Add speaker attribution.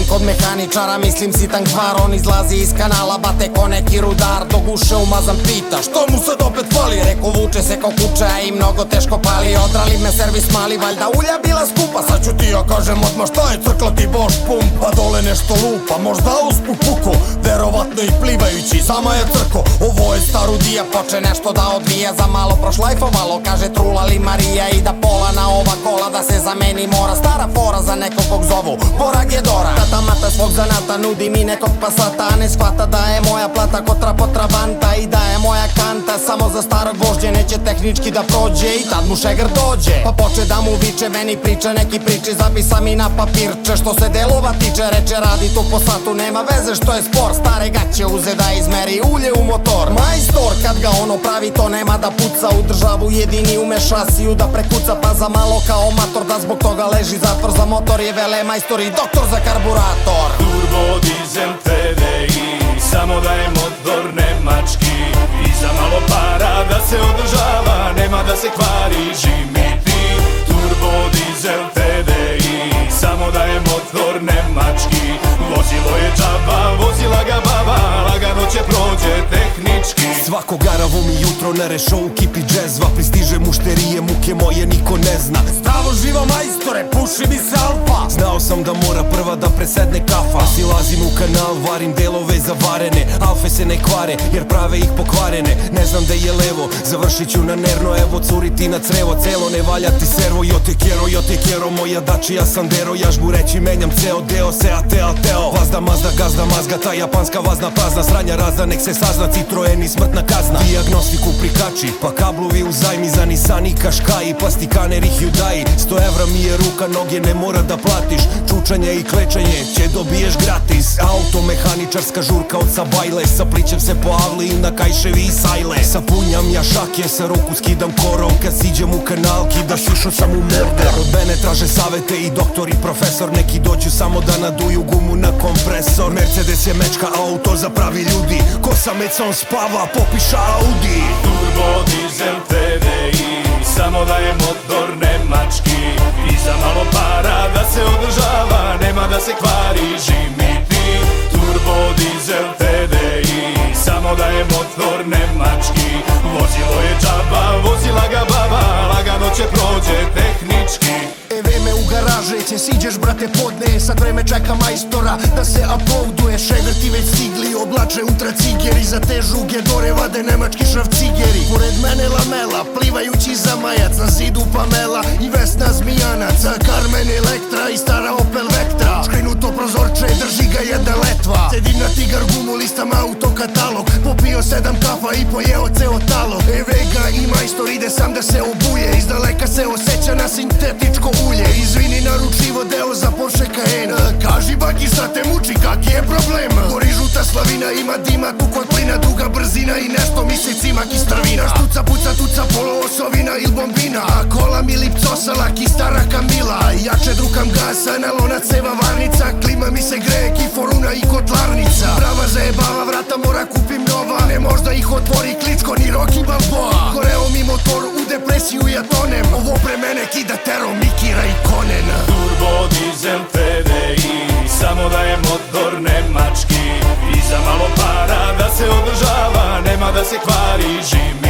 Speaker 1: kod mehaničara, mislim sitan kvar. On izlazi iz kanala, bate ko neki rudar. Dok uše umazan pita, što mu sad opet fali? Reko vuče se kao kuća i mnogo teško pali. Odrali me servis mali, valjda ulja bila skupa. Sad ću ti ja kažem odmah šta je crkla ti boš pumpa. Dole nešto lupa, možda uspu puko, verovatno i plivajući, sama je crko. Ovo je starudija, poče nešto da odvija. Za malo prošlajfovalo, kaže trulali Marija. I da pola na ova kola da se zameni mora. Stara fora za nekog kog zovu Bora Gedora. Tata mata svog zanata nudi mi nekog pasata, a ne shvata da je moja plata kotra potrabanta. I da je moja kanta samo za starog vožđe, neće tehnički da prođe. I tad mu šegar dođe, pa poče da mu viče, meni priča neki priči. Zapisa mi na papirče, što se delova tiče. Reče radi tu po satu, nema veze što je spor. Stare gaće uze da izmeri ulje u motor. Majstor kad ga ono pravi, to nema da puca. U državu jedini ume šasiju da prekuca. Pa za malo kao mator, da zbog toga leži zatvor. Za motor je vele majstor i doktor za karburator.
Speaker 2: Turbo dizel TDI, samo da je motor nemački. I za malo para da se održava, nema da se kvari, žimiti. Turbo dizel TDI, samo da je motor nemački. Vozilo je džaba, vozila ga baba, lagano će prođe tehnički.
Speaker 3: Svako garavo mi jutro na rešovu kipi džezva. Pristiže mušterije, muke moje niko ne zna.
Speaker 1: Zdravo živo majstore, puši mi se alfa.
Speaker 3: Znao sam da mora prva da presedne kafa. Silazim u kanal, varim delove zavarene. Alfe se ne kvare, jer prave ih pokvarene. Ne znam da je levo, završit ću na nerno. Evo curiti na crevo, celo ne valja ti servo. Jo te kero, moja Dacia Sandero. Ja žbu reći menjam ceo deo, Teo. Vazda, mazda, gazda, mazga, ta japanska vazna prazna. Sranja razda, nek se sazna, Citroen i smrtna kazna. Dijagnostiku prikači, pa kablovi u zajmi. Za Nissan i Kaškaji, plastikaner i Hyundai. 100 evra mi je ruka, noge ne mora da platiš. Čučanje i klečanje će dobiješ gratis. Auto, mehaničarska žurka od Sabajle. Saplićem se po avli i na kajševi i sajle. Sapunjam ja šake, sa ruku skidam korov. Kad siđem u kanal, kidaš išao sam u morder. Od mene traže savete i doktor i profesor. Neki dođu samo da naduju gumu na kompresor. Mercedes je mečka, auto za pravi ljudi. Ko sa mecom spava, popiša Audi.
Speaker 2: Turbo dizel TDI, samo da je motor nemački. I za malo para da se održava, nema da se kvari, žimiti. Turbo dizel TDI, samo da je motor nemački. Vozilo je džaba, vozila ga baba, lagano će prođe tehnički.
Speaker 4: Vreme u garaže će siđeš brate podne. Sad vreme čeka majstora da se uploaduje. Šegrti već stigli, oblače ultra cigeri. Za te žuge dore vade nemački šrafcigeri. Pored mene lamela, plivajući za majac. Na zidu Pamela i Vesna Zmijanac. Carmen Elektra i stara Opel Vectra. Škrinuto prozorče, drži ga jedna letva. Sedim na tigar gumu, listam auto katalog. Popio 7 kafa i pojeo ceo talog. Vega i majstor ide sam da se obuje. Iz daleka se osjeća na sintetičko ulje. Izvini, naručivo deo za Porsche Cayenne. Kaži baki šta te muči, kak je problem? Gori žuta slavina, ima dima tu kod plina. Duga brzina i nešto mi se cimak i strvina. Štuca, puca, tuca, polo osovina il bombina. A kola mi lipcosa, laki stara Kamila. Jače drukam gasa, na lonac seva varnica. Klima mi se greje, kiforuna i kotlarnica. Brava zajebava, vrata mora kupim nova. Ne možda ih otvori Kličko ni Rocky Balboa. Koreo mi motor, u depresiju ja tonem. Ovo pre mene kida tero Miki Raikkonen.
Speaker 2: Turbo dizel TDI, samo da je motor nemački. I za malo para da se održava, nema da se kvari, žimi.